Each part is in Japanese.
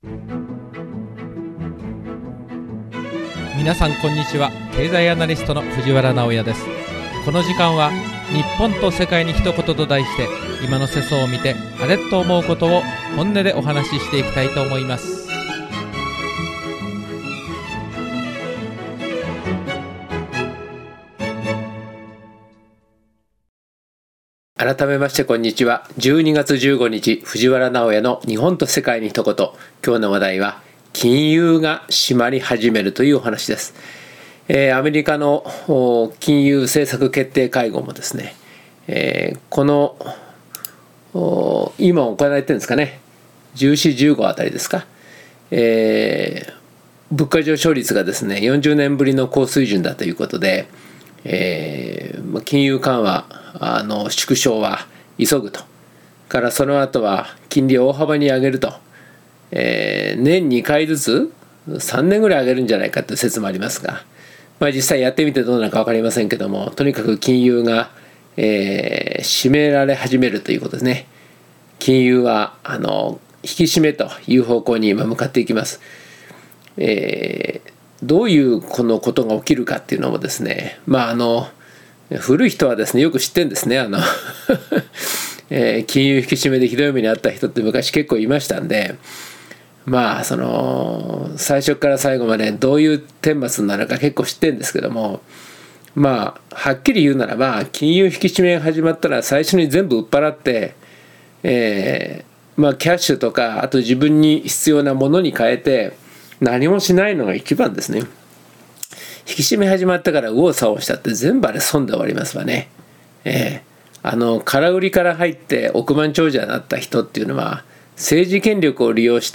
皆さんこんにちは。経済アナリストの藤原直也です。この時間は日本と世界に一言と題して、今の世相を見てあれっと思うことを本音でお話ししていきたいと思います。 改めましてこんにちは。12月15日藤原直也の日本と世界に一言。今日の話題は金融が締まり始めるというお話です。アメリカの金融政策決定会合もですね、この今行われてるんですかね、14、15あたりですか、物価上昇率がですね40年ぶりの高水準だということで、金融緩和の縮小は急ぐと、からその後は金利を大幅に上げると、年2回ずつ3年ぐらい上げるんじゃないかという説もありますが、実際やってみてどうなのか分かりませんけども、とにかく金融が、締められ始めるということですね。金融は引き締めという方向に今向かっていきます。どういうこのことが起きるかっていうのもですね、古い人はですねよく知ってるんですね。金融引き締めでひどい目に遭った人って昔結構いましたんで、最初から最後までどういう顛末になるか結構知ってるんですけども、はっきり言うならば、金融引き締めが始まったら最初に全部売っ払って、キャッシュとかあと自分に必要なものに変えて何もしないのが一番ですね。引き締め始まったから右往左往したって全部あれ損で終わりますわね。空売りから入って億万長者になった人っていうのは政治権力を利用して、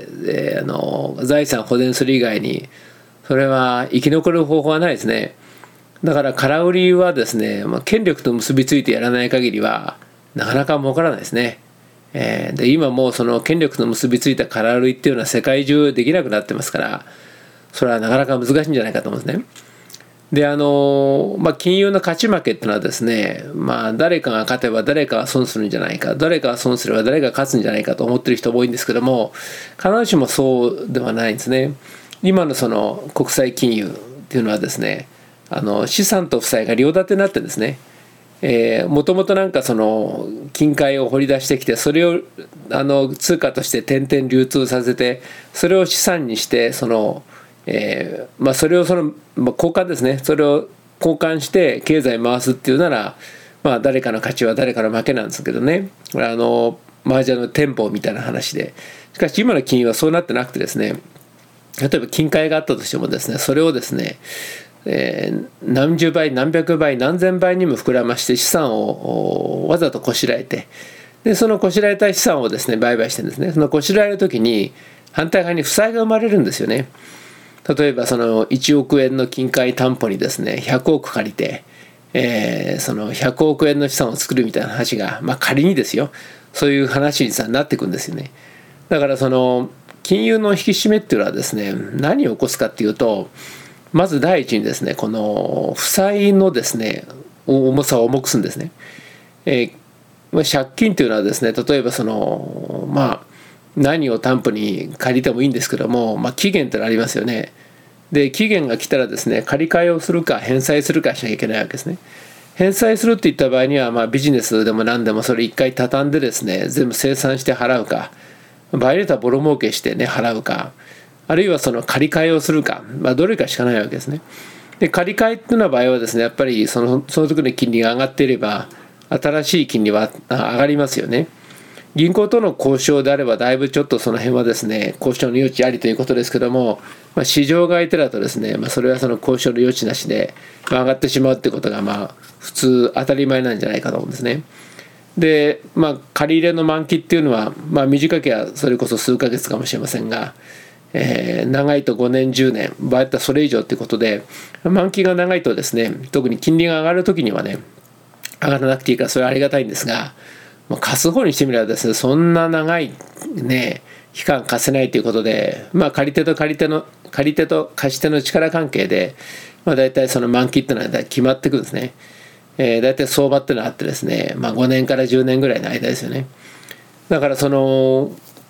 財産を保全する以外にそれは生き残る方法はないですね。だから空売りはですね、権力と結びついてやらない限りはなかなか儲からないですね。で今もうその権力と結びついた空売りっていうのは世界中できなくなってますから、それはなかなか難しいんじゃないかと思うんですね。で金融の勝ち負けっていうのはですね、誰かが勝てば誰かが損するんじゃないか、誰かが損すれば誰かが勝つんじゃないかと思ってる人も多いんですけども、必ずしもそうではないんですね。今のその国際金融っていうのはですね、資産と負債が両立てになってるんですね。もともとその金塊を掘り出してきて、それを通貨として点々流通させて、それを資産にしてそれを交換ですね、それを交換して経済回すっていうなら、誰かの勝ちは誰かの負けなんですけどね、これ麻雀のテンポみたいな話で、しかし今の金融はそうなってなくてですね、例えば金塊があったとしてもですね、それをですね何十倍何百倍何千倍にも膨らまして資産をわざとこしらえて、でそのこしらえた資産をですね売買してるんですね。そのこしらえる時に反対側に負債が生まれるんですよね。例えばその1億円の金塊担保にですね100億借りて、その100億円の資産を作るみたいな話が、仮にですよ、そういう話になっていくんですよね。だからその金融の引き締めっていうのはですね、何を起こすかっていうと、まず第一にですね、この負債のですね重さを重くするんですね。借金というのはですね、例えばその何を担保に借りてもいいんですけども、期限ってのありますよね。で期限が来たらですね、借り換えをするか返済するかしなきゃいけないわけですね。返済するっていった場合には、ビジネスでも何でもそれ一回畳んでですね全部清算して払うか、場合によってはボロ儲けしてね払うか、あるいはその借り換えをするか、どれかしかないわけですね。で借り換えっていうような場合はですね、やっぱりその時の金利が上がっていれば新しい金利は上がりますよね。銀行との交渉であればだいぶちょっとその辺はですね交渉の余地ありということですけども、市場が相手だとですね、それはその交渉の余地なしで上がってしまうっていうことが普通当たり前なんじゃないかと思うんですね。で借り入れの満期っていうのは、短ければそれこそ数ヶ月かもしれませんが、長いと5年10年場合だったらそれ以上ということで、満期が長いとですね、特に金利が上がるときにはね上がらなくていいからそれはありがたいんですが、貸す方にしてみればですね、そんな長いね期間貸せないということで、借り手と貸し手の力関係で、だいたいその満期っていうのは決まってくるんですね。だいたい相場っていうのがあってですね、5年から10年ぐらいの間ですよね。だからその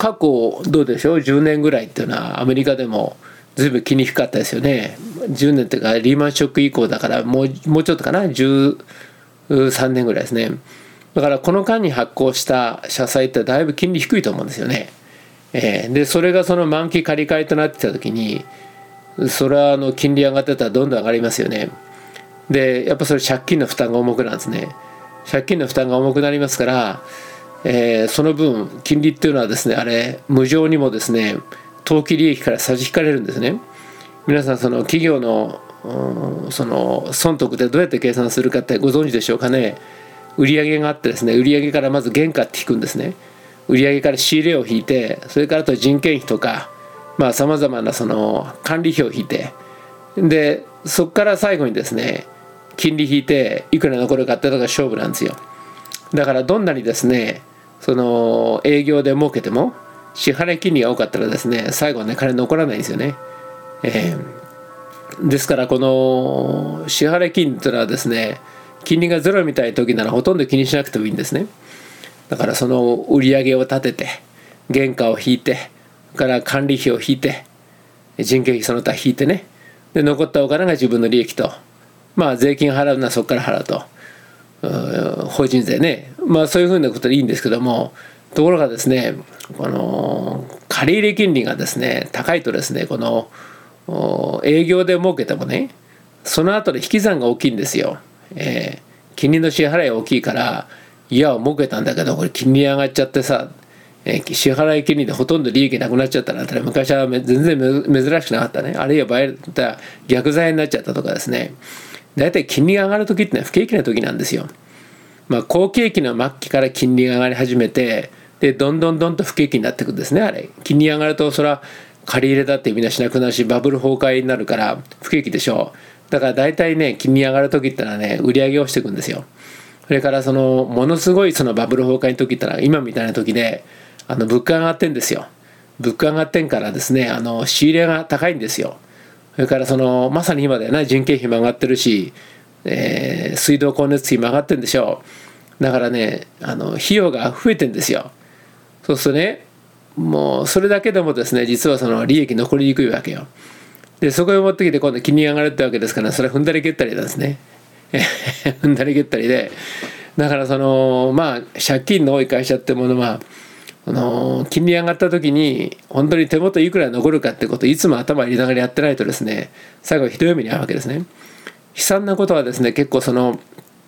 過去どうでしょう、10年ぐらいっていうのはアメリカでもずいぶん気に低かったですよね。10年っていうかリーマンショック以降だからもうちょっとかな、13年ぐらいですね。だからこの間に発行した社債ってだいぶ金利低いと思うんですよね。でそれがその満期借り換えとなってた時に、それは金利上がってたらどんどん上がりますよね。でやっぱそれ借金の負担が重くなるんですね。借金の負担が重くなりますから、その分金利っていうのはですね、あれ無情にもですね当期利益から差し引かれるんですね。皆さんその企業のその損得でどうやって計算するかってご存知でしょうかね。売上があってですね、売上からまず原価って引くんですね。売上から仕入れを引いて、それからあと人件費とかさまざまなその管理費を引いて、でそこから最後にですね金利引いていくら残るかっていうのが勝負なんですよ。だからどんなにですねその営業で儲けても支払い金利が多かったらですね、最後はね金残らないんですよね。ですからこの支払い金利というのはですね、金利がゼロみたいな時ならほとんど気にしなくてもいいんですね。だからその売上を立てて原価を引いて、から管理費を引いて人件費その他引いてね、で残ったお金が自分の利益と、税金払うのはそこから払うと、法人税ね、そういうふうなことでいいんですけども、ところがですねこの借入金利がですね高いとですね、この営業で儲けてもねその後で引き算が大きいんですよ。金利の支払いが大きいから、いや儲けたんだけどこれ金利上がっちゃってさ、支払い金利でほとんど利益なくなっちゃったなんて昔は全然珍しくなかったね。あるいは場合だ逆罪になっちゃったとかですね、大体金利が上がる時ってのは不景気な時なんですよ。好景気の末期から金利が上がり始めて、でどんどんと不景気になっていくんですね。あれ金利上がるとそれは借り入れだってみんなしなくなるし、バブル崩壊になるから不景気でしょう。だから大体ね金利上がる時ってのはね売り上げをしていくんですよ。それからそのものすごいそのバブル崩壊の時ってのは今みたいな時で物価が上がってんですよ。物価が上がってんからですね仕入れが高いんですよ。それからそのまさに今だよね、人件費も上がってるし、水道光熱費も上がってんでしょう。だからね費用が増えてんですよ。そうするとねもうそれだけでもですね実はその利益残りにくいわけよ。でそこへ持ってきて今度金利上がるってわけですから、それは踏んだり蹴ったりなんですね。踏んだり蹴ったりで、だからその借金の多い会社ってものは金利上がった時に本当に手元いくら残るかってことをいつも頭入れながらやってないとですね、最後ひどい目に遭うわけですね。悲惨なことはですね、結構その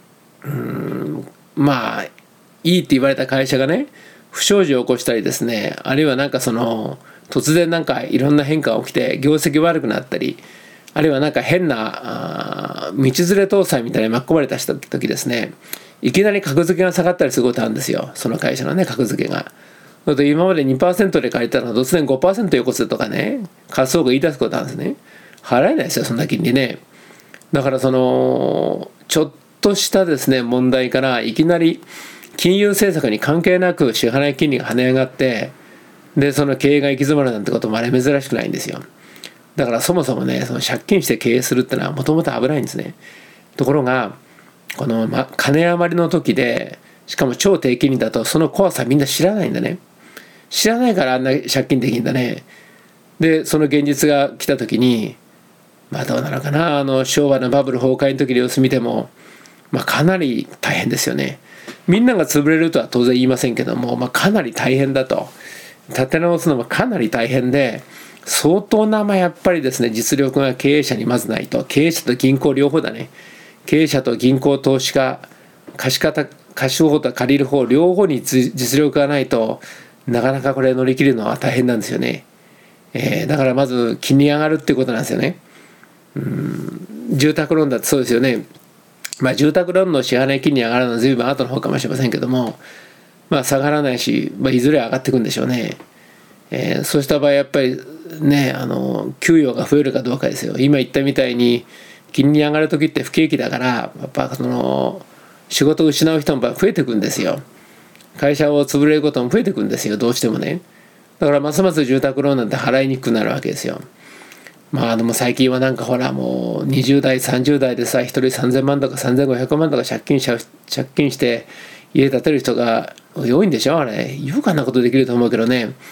いいって言われた会社がね不祥事を起こしたりですね、あるいはその突然いろんな変化が起きて業績悪くなったり、あるいは変な道連れ倒産みたいに巻き込まれた時ですね、いきなり格付けが下がったりすることあるんですよ。その会社のね格付けが。今まで 2% で借りたのが突然 5% よこせとかね、仮想が言い出すことあるんですね。払えないですよそんな金利ね。だからそのちょっとしたですね問題からいきなり金融政策に関係なく支払い金利が跳ね上がって、でその経営が行き詰まるなんてこともあれ珍しくないんですよ。だからそもそもねその借金して経営するってのはもともと危ないんですね。ところがこの、金余りの時で、しかも超低金利だとその怖さみんな知らないんだね。知らないからあんな借金できるんだね。でその現実が来た時にどうなのかな、昭和のバブル崩壊の時の様子見ても、かなり大変ですよね。みんなが潰れるとは当然言いませんけども、かなり大変だと。立て直すのもかなり大変で、相当なやっぱりですね実力が経営者にまずないと。経営者と銀行両方だね。経営者と銀行投資家、貸し方と借りる方両方に実力がないとなかなかこれ乗り切るのは大変なんですよね。だからまず金利上がるっていうことなんですよね。住宅ローンだってそうですよね。住宅ローンの支払い金利上がるのは随分後の方かもしれませんけども、下がらないし、いずれ上がっていくんでしょうね。そうした場合やっぱりね給与が増えるかどうかですよ。今言ったみたいに金利上がる時って不景気だから、やっぱその仕事を失う人も増えていくんですよ。会社を潰れることも増えていくんですよ、どうしてもね。だからますます住宅ローンなんて払いにくくなるわけですよ。でも最近はほらもう20代30代でさ1人3000万とか3500万とか借金して家建てる人が多いんでしょ。あれよくあんなことできると思うけどね。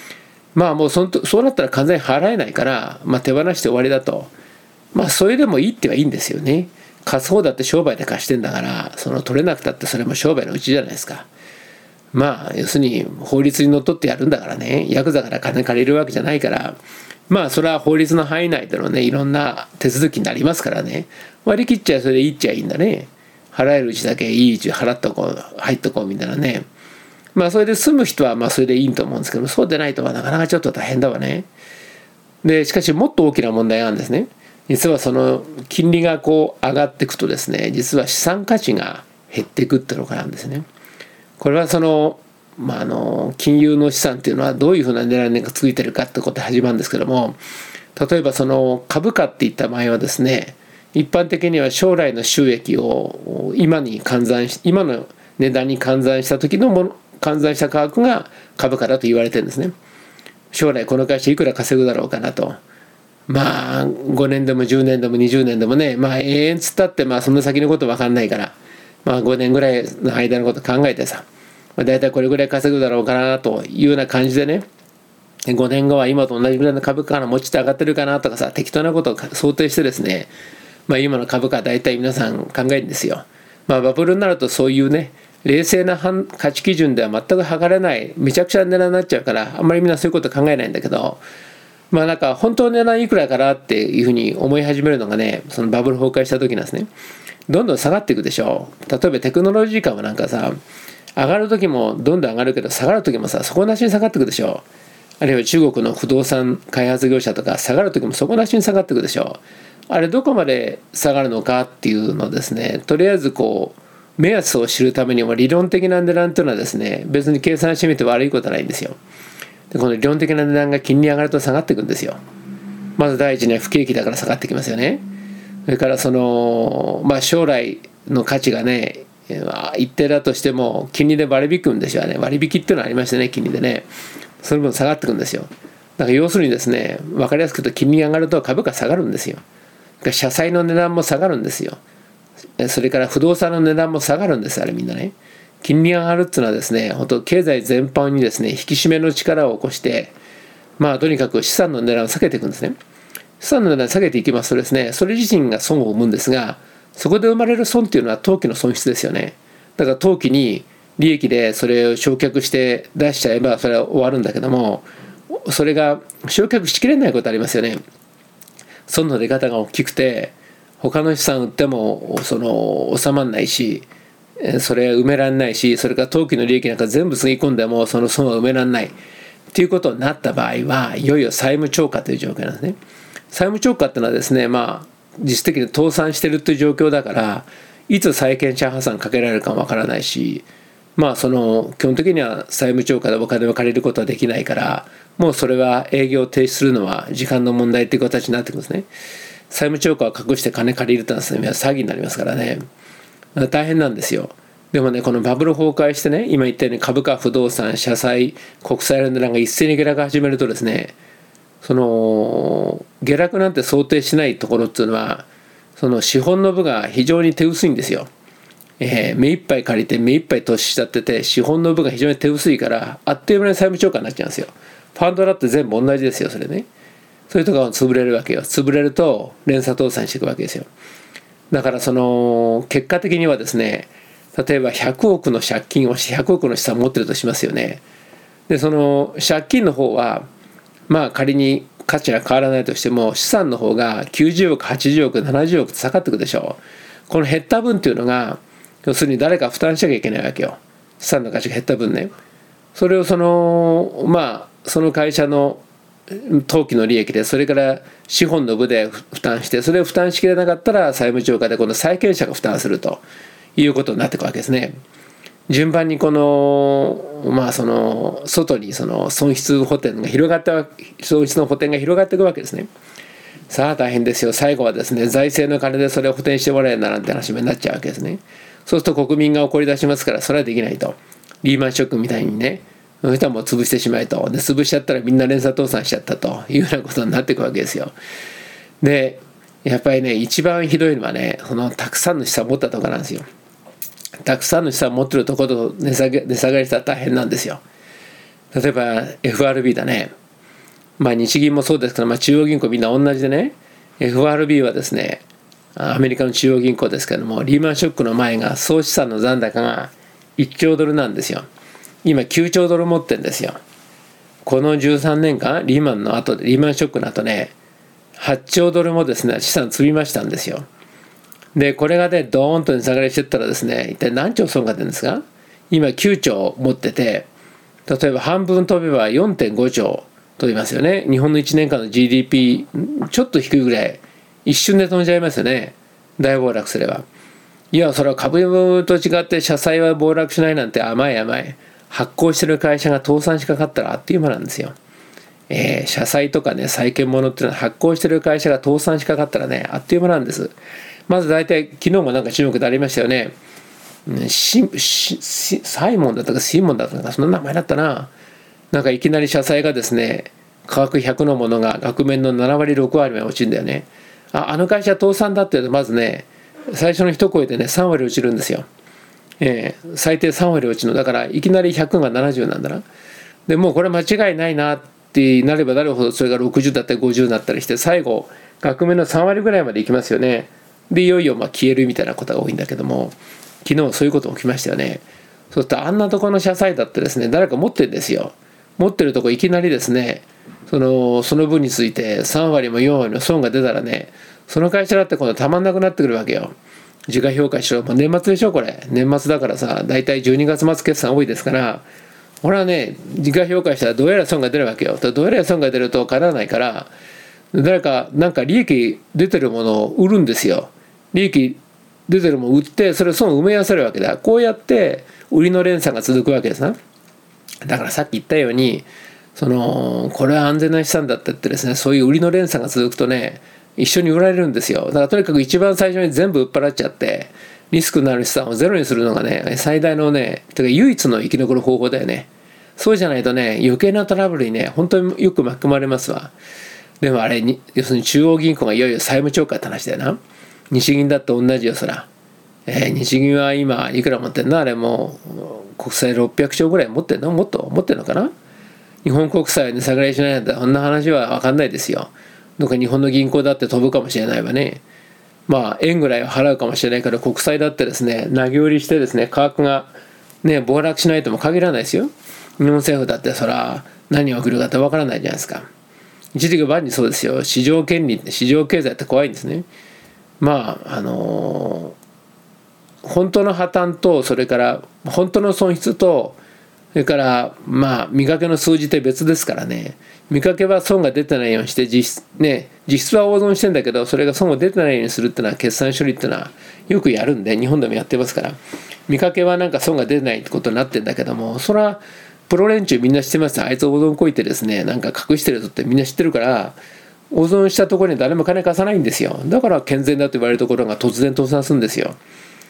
もうそうなったら完全に払えないから、手放して終わりだと。それでもいいってはいいんですよね。貸す方だって商売で貸してんだから、取れなくたってそれも商売のうちじゃないですか。要するに法律にのっとってやるんだからね、ヤクザから金借りるわけじゃないから、それは法律の範囲内でのね、いろんな手続きになりますからね、割り切っちゃそれでいいっちゃいいんだね。払えるうちだけいいうち払っとこう、入っとこうみたいなね。それで済む人はそれでいいと思うんですけど、そうでないとはなかなかちょっと大変だわね。でしかしもっと大きな問題があるんですね。実はその金利が上がっていくとですね、実は資産価値が減っていくっていうのがあるんですね。これは金融の資産っていうのはどういうふうな狙いがついてるかってことで始まるんですけども、例えば株価っていった場合はですね、一般的には将来の収益を今の値段に換算した時の換算した価格が株価だと言われてるんですね。将来この会社いくら稼ぐだろうかなと。5年でも10年でも20年でもね、永遠つったってその先のこと分かんないから、5年ぐらいの間のこと考えてさ、だいたいこれぐらい稼ぐだろうかなというような感じでね、5年後は今と同じぐらいの株価が持ちて上がってるかなとかさ、適当なことを想定してですね、今の株価はだいたい皆さん考えるんですよ。バブルになるとそういうね、冷静な価値基準では全く測れないめちゃくちゃな値段になっちゃうから、あんまりみんなそういうこと考えないんだけど、本当の値段いくらかなっていうふうに思い始めるのがね、そのバブル崩壊した時なんですね。どんどん下がっていくでしょう。例えばテクノロジー株なんかさ、上がる時もどんどん上がるけど、下がる時もさ、底なしに下がっていくでしょう。あるいは中国の不動産開発業者とか、下がる時も底なしに下がっていくでしょう。あれどこまで下がるのかっていうのをですね、とりあえず目安を知るためにも理論的な値段というのはですね、別に計算してみて悪いことはないんですよ。でこの理論的な値段が金利上がると下がっていくんですよ。まず第一には不景気だから下がってきますよね。それから将来の価値がね、一定だとしても金利で割り引くんですよね。割引っていうのがありましてね、金利でね、その分下がっていくんですよ。だから要するにですね、分かりやすく言うと金利が上がると株価下がるんですよ。社債の値段も下がるんですよ。それから不動産の値段も下がるんです、あれみんなね。金利が上がるっていうのはですね、本当経済全般にですね、引き締めの力を起こして、とにかく資産の値段を下げていくんですね。資産の値段を下げていきますとですね、それ自身が損を生むんですが、そこで生まれる損っていうのは当期の損失ですよね。だから当期に利益でそれを償却して出しちゃえばそれは終わるんだけども、それが償却しきれないことありますよね。損の出方が大きくて、他の資産売っても収まらないし、それは埋められないし、それから当期の利益なんか全部つぎ込んでもその損は埋められないっていうことになった場合は、いよいよ債務超過という状況なんですね。債務超過っていうのはですね、実質的に倒産してるという状況だから、いつ債権者破産かけられるかもわからないし、基本的には債務超過でお金を借りることはできないから、もうそれは営業を停止するのは時間の問題という形になってくるんですね。債務超過を隠して金借りるというのは詐欺になりますからね、大変なんですよ。でもね、このバブル崩壊してね、今言ったように株価、不動産、社債、国債の値段が一斉に下落始めるとですね、下落なんて想定しないところっていうのは、資本の部が非常に手薄いんですよ。目いっぱい借りて目いっぱい投資しちゃってて、資本の部が非常に手薄いから、あっという間に債務超過になっちゃうんですよ。ファンドだって全部同じですよ、それね。そういうところが潰れるわけよ。潰れると連鎖倒産していくわけですよ。だから結果的にはですね、例えば100億の借金をして100億の資産を持ってるとしますよね。で借金の方は仮に価値が変わらないとしても、資産の方が90億80億70億って下がっていくでしょう。この減った分っていうのが要するに誰か負担しなきゃいけないわけよ。資産の価値が減った分ね。それをその会社の当期の利益で、それから資本の部で負担して、それを負担しきれなかったら債務超過で今度債権者が負担するということになっていくわけですね。順番に外に損失の補填が広がっていくわけですね。さあ大変ですよ。最後はですね、財政の金でそれを補填してもらえるななんて話になっちゃうわけですね。そうすると国民が怒り出しますから、それはできないと。リーマンショックみたいにね、その人はもう潰してしまえと。で潰しちゃったらみんな連鎖倒産しちゃったというようなことになっていくわけですよ。でやっぱりね、一番ひどいのはね、たくさんの資産を持ったところなんですよ。たくさんの資産を持ってるところと値下がりしたら大変なんですよ。例えば FRB だね。 日銀もそうですけど、中央銀行みんな同じでね、FRB はですね、アメリカの中央銀行ですけども、リーマンショックの前が総資産の残高が1兆ドルなんですよ。今9兆ドル持ってるんですよ。この13年間、リーマンショックの後ね、8兆ドルもですね、資産積みましたんですよ。で、これがね、ドーンと値下がりしていったらですね、一体何兆損が出るんですか？今9兆持ってて、例えば半分飛べば 4.5 兆飛びますよね。日本の1年間の GDP ちょっと低いぐらい、一瞬で飛んじゃいますよね。大暴落すれば。いや、それは株と違って社債は暴落しないなんて甘い。発行してる会社が倒産しかかったらあっという間なんですよ。社債とかね、債券物っていうのは発行してる会社が倒産しかかったらね、あっという間なんです。まず大体、昨日もなんか注目でありましたよね。サイモンだったかシーモンだったか、その名前だったな。なんかいきなり社債がですね、価格100のものが額面の7割6割まで落ちるんだよね。あの会社倒産だって言うと、まずね、最初の一声でね、3割落ちるんですよ。最低3割落ちるの。だからいきなり100が70なんだな。でもうこれ間違いないなってなればなるほど、それが60だったり50だったりして、最後額面の3割ぐらいまでいきますよね。でいよいよ消えるみたいなことが多いんだけども、昨日そういうこと起きましたよね。そうするとあんなところの社債だってですね、誰か持ってるんですよ。持ってるとこいきなりですね、その分について3割も4割の損が出たらね、その会社だって今度たまんなくなってくるわけよ。時価評価しろ。もう年末でしょこれ。年末だからさ、だいたい12月末決算多いですから、俺はね、時価評価したらどうやら損が出るわけよ。どうやら損が出るとかならないから、誰かなんか利益出てるものを売るんですよ。利益出てるものを売って、それ損を埋め合わせるわけだ。こうやって売りの連鎖が続くわけですな。だからさっき言ったように、これは安全な資産だって言ってですね、そういう売りの連鎖が続くとね、一緒に売られるんですよ。だからとにかく一番最初に全部売っ払っちゃって、リスクのある資産をゼロにするのがね、最大のね、てか唯一の生き残る方法だよね。そうじゃないとね、余計なトラブルにね、本当によく巻き込まれますわ。でもあれに、要するに中央銀行がいよいよ債務超過って話だよな。日銀だって同じよ、そら。日銀は今いくら持ってんの？あれもう国債600兆ぐらい持ってんの？もっと持ってんのかな？日本国債は値下がりしないなんて、そんな話は分かんないですよ。どっか日本の銀行だって飛ぶかもしれないわね。円ぐらいは払うかもしれないから、国債だってですね、投げ売りしてですね、価格がね、暴落しないとも限らないですよ。日本政府だってそら何を送るかって分からないじゃないですか。一時期万にそうですよ。市場経済って怖いんですね。本当の破綻と、それから本当の損失と、それから見かけの数字って別ですからね。見かけは損が出てないようにして、実質は大損してんだけど、それが損が出てないようにするっていうのは、決算処理っていうのはよくやるんで、日本でもやってますから。見かけはなんか損が出てないってことになってんだけども、それはプロ連中みんな知ってます。あいつ大損こいてですね、なんか隠してるぞってみんな知ってるから、大損したところに誰も金貸さないんですよ。だから健全だと言われるところが突然倒産するんですよ。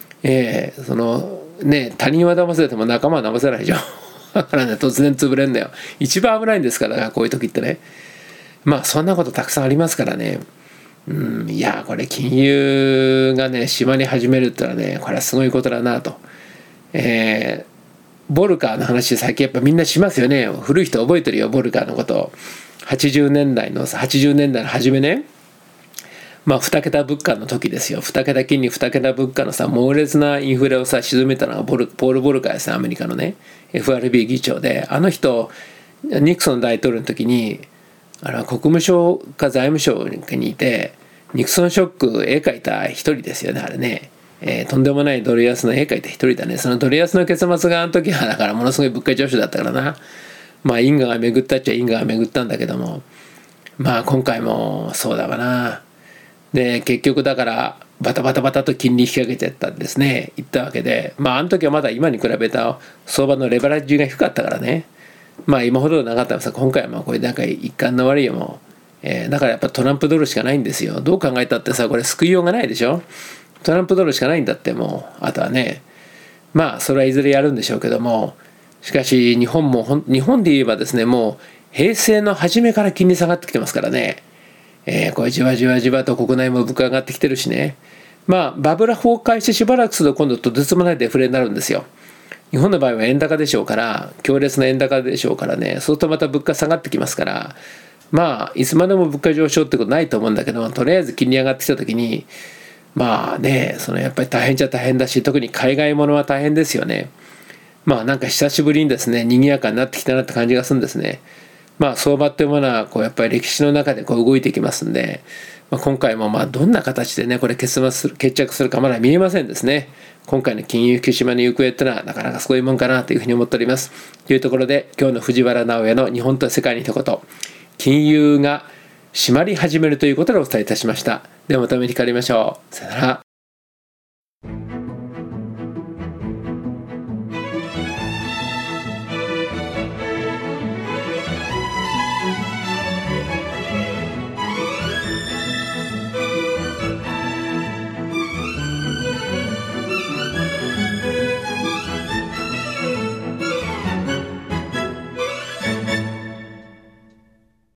他人は騙せても仲間は騙せないでしょ。だからね、突然潰れんだよ。一番危ないんですから、こういう時ってね。そんなことたくさんありますからね。いや、これ金融がね、締まり始めるってのはね、これはすごいことだなと。ボルカーの話、最近やっぱみんなしますよね。古い人覚えてるよ、ボルカーのことを。80年代の初めね。2桁物価の時ですよ。2桁金利2桁物価のさ、猛烈なインフレをさ、沈めたのがポール・ボルカーですね、アメリカのね、FRB 議長で。あの人、ニクソン大統領の時に、国務省か財務省にいて、ニクソンショック絵描いた一人ですよね、あれね。とんでもないドル安の絵描いた一人だね。そのドル安の結末があの時はだからものすごい物価上昇だったからな。因果が巡ったっちゃ因果が巡ったんだけども、今回もそうだわな。で結局だからバタバタと金利引き上げてったんですね、言ったわけで、あの時はまだ今に比べた相場のレバレッジが低かったからね、今ほどなかったんですが、今回はこれなんか一貫の悪いよもう、だからやっぱトランプドルしかないんですよ。どう考えたってさ、これ救いようがないでしょ。トランプドルしかないんだって。もうあとはね、それはいずれやるんでしょうけども、しかし日本で言えばですね、もう平成の初めから金利下がってきてますからね。これじわじわと国内も物価上がってきてるしね。バブル崩壊してしばらくすると今度とてつもないデフレになるんですよ。日本の場合は円高でしょうから、強烈な円高でしょうからね。そうするとまた物価下がってきますから、 まあいつまでも物価上昇ってことないと思うんだけど、とりあえず金利上がってきた時にまあね、やっぱり大変じゃ大変だし、特に海外ものは大変ですよね。まあなんか久しぶりにですね、賑やかになってきたなって感じがするんですね。まあ相場っていうものはやっぱり歴史の中で動いてきますんで、今回もどんな形でねこれ決着するかまだ見えませんですね。今回の金融引き締めの行方ってのはなかなかそういうもんかなというふうに思っております。というところで今日の藤原直哉の日本と世界に一言、金融が締まり始めるということでお伝えいたしました。ではまたお目にかかりましょう。さよなら。